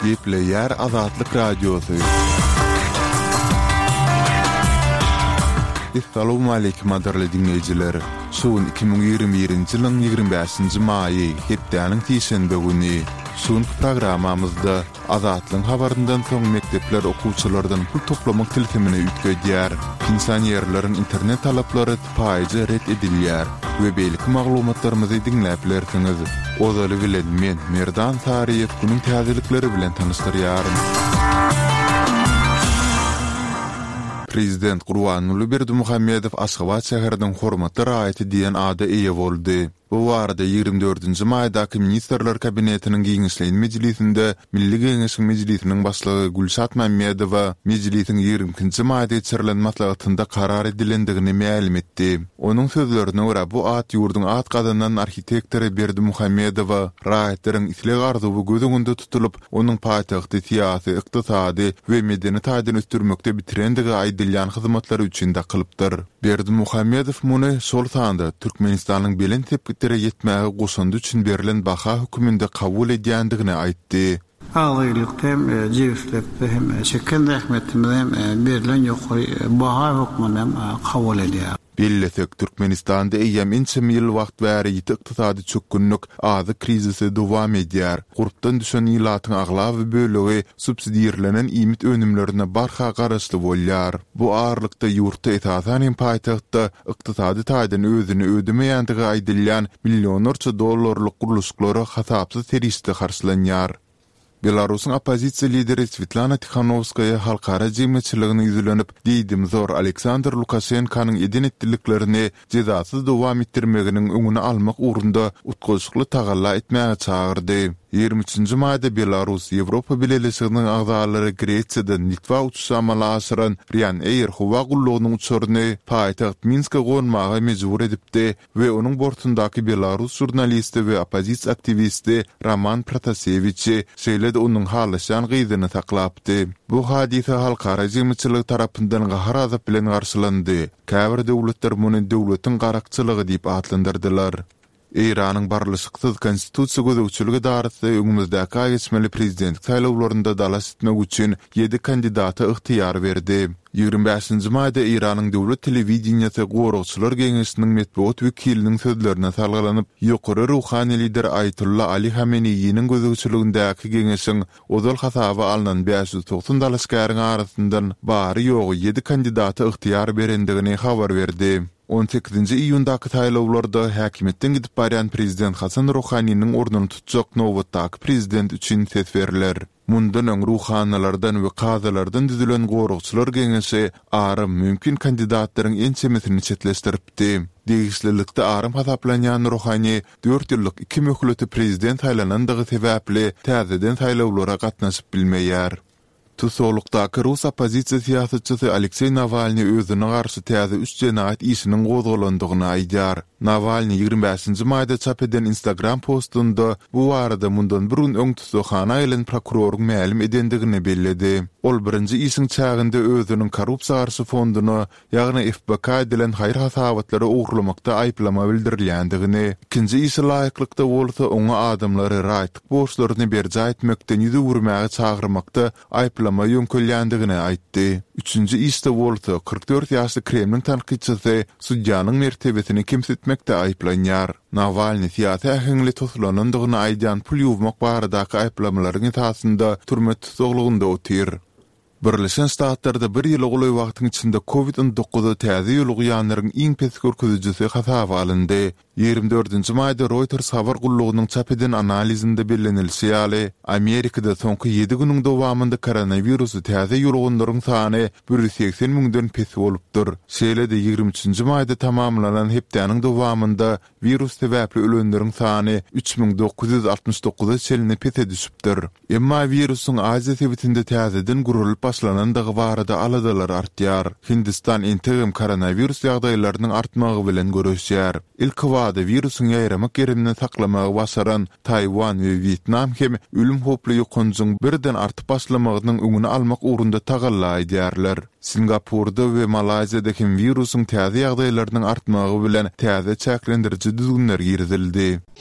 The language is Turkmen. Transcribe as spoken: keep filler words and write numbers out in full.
Gepleyer Azatlyk Radiosu. Assalamu alaykum adarly dinleyijiler. Şuun iki bin ýygrimi birinji ýylyň ýygrimi beşinji maýy hepdeniň tişende güni. Şuun programamyzda Azatlyň habaryndan soň mekdepler okuwçylardan pul toplamak tilkimini üýtgedýär. Pensionerleriň internet talaplary paýjy ret edilýär we beýlik maglumatlarymyzy dinläp bilersiňiz. Ozaly bilen men Merdan Tariýew bunyň täzelikleri bilen tanışdyrýarym. Prezident Gurbanuly Berdimuhammedow Aşgabat şäherinden hormatly raýaty diýen ada eýe boldy. Bu warda ýygrimi dördünji maýdaky ministrler kabinetiniň giňişleýän mejlisinde Milli Geňeşiň mejlisiniň başlygy Gülşat Mammedowa mejlisiň ýygrimi maýda geçirilen maslahatynda karar edilendigini ma'lum etdi. Onuň sözlerine görä bu at ýurduň at gadandan arhitektori Berdimuhammedowa raýatlaryň isleg arzuwy göz öňünde tutulup, onuň paýtagty siýasy, ykdysady we medeni taýdan ötürmekde bitirendigi aýdylýan hyzmatlary üçin de kılıpdyr. Berdimuhammedow muny şol sanda Türkmenistanyň belen tepkilere yetmäge goşandy üçin berilen baha höküminde kabul edýändigini aýtdy. Ağlaylıkta hem cevizlikte hem çeken rahmetimde hem berilen ýokary baha hökmünden kabul edýär. Billesek Türkmenistanda eýem inçem ýyl wagt bäri ýetdi çökünlük azy krizisi dowam edýär. Gurpdan düşen ýylatyň aglawy bölegi subsidiýerlenen ýmit önümlerine barha garaşly bolýar. Bu ağırlykda ýurtda esasan hem paýtagtda ykdysady taýdan özüni ödemeýändigi aýdylýan millionlarça dollarlyk guruluşlary hasapsız serişde garşylanýar. Belarusyň opozisiýa lideri Svetlana Tikhanovskaya halkara jemgyýetçiligini ýüzlenip, diýdim zor Aleksandr Lukashenkanyň edin etdiliklerini jezasyz dowam etdirmeginiň öňüne almak ugrunda utgoşykly tagalla etmäge çagyrdy. ýygrimi üçinji maýda Belarus Ýewropa Birleşiginiň agzalary Gretsiýadan Litwa uçuşy amala aşyran Ryanair howa gullugynyň uçuryny paýtagt Minske gonmaga mejbur edipdi we onuň bortundaky Belarus jurnalisti we opozisiýa aktivisti Roman Protasevich şeýle-de onuň halaşan gyzyny saklapdy. Bu hadisa halkara jemgyýetçilik tarapyndan gahar azap bilen garşylandy. Käbir döwletler muny döwletiň garakçylygy diýip adlandyrdylar. Iranyň barlyşyksız konstitusiýa gözegçiligi darysy öňümüzdäki aýyçmaly prezident saýlawlarynda dalas etmek üçin ýedi kandidata ygtyýar berdi. ýygrimi beşinji maýda Iranyň döwlet telewizionyasy Gorugçylar Geňeşiniň medeniýet wekiliniň sözlerine salgylanyp, ýokary ruhany lider Ayatullah Ali Hameneýiň gözegçiligindäki geňeşiň ozal hasaby alynan beş ýüz doksan dalaşgaryň arasyndan bary ýogy ýedi kandidata ygtyýar berendigini habar berdi. on sekizinji iýundaky saýlawlarda häkimetden gidip barýan prezident Hasan Rohanyň ornuny tutjak nowatdaky prezident üçin ses beriler. Mundan öň ruhanylardan we kazalardan düzülen Gorugçylar Geňeşi arym mümkin kandidatlaryň en çemesini çetleşdiripdi. Degişlilikde arym hasaplanýan Rohany dört ýyllyk iki möhletli prezident saýlanandygy sebäpli täzeden saýlawlara gatnaşyp bilmeýär. Tusolukdaky Rus opozisiýa siýasatçysy Aleksey Navalny özüne garşy täze üç jenaýat işiniň gozgalandygyny aýdýar. Navalny ýygrimi beşinji maýda çap eden Instagram postunda bu warada mundan burun öň tutuşana ýylyň prokuroryň ma'lum edendigini belledi. Ol birinji işiň çagynda özüniň korrupsiýa garşy fonduny, ýagny F B K dilen haýır hasabatlary ugurlamakda aýplama bildirilýändigini, ikinji işi laýyklykda bolsa oňa adamlary raýatlyk borçlaryny berje etmekden ýüze wurmagy çagyrmakda aýplama ýönkölýändigini aýtdy. Üçünji işde bolsa kırk dört ýaşly Kremlin tanqidçisi sudyanyň mertebesini kimsetmekde aýplanýar. Navalny siýasy ähli tosulanandygyny aýdýan pul ýuwmak baradaky aýplamalaryň esasynda türme tutuklygynda otyr. Birleşen Ştatlarda bir ýyl goly wagtyň içinde covid on dokuz täze ýolugýanlaryň iň pes görkezijisi hasaba alyndy. ýygrimi dördünji maýda Reuters habar gullugynyň çap eden analizinde bellenilýär. Amerikada soňky ýedi güniň dowamında koronawirusu täze ýolugunlaryň sany bir ýüz seksen miňden pes bolupdyr. Şeýle-de ýygrimi üçinji maýda tamamlanan hepdeniň dowamında virus sebäpli ölenleriň sany üç miň dokuz ýüz altymyş dokuza çeline pes düşüpdir. Emma virusyň Aziýa sebitinde täzeden gurulyp başlanandygy barada aladalar artýar. Hindistan entegim koronavirus ýagdaýlarynyň artmagy bilen görüşýär. Ilk wada virusyň ýaýramak ýerinden saklamagy başaran Taywan we Vietnam hem ölüm hoply ýokunjyň birden artyp başlamagynyň öňüni almak ugrunda tagalla edýärler. Singapurda we Malaziýada hem virusyň täze ýagdaýlarynyň artmagy bilen täze çäklendiriji düzgünler girdildi.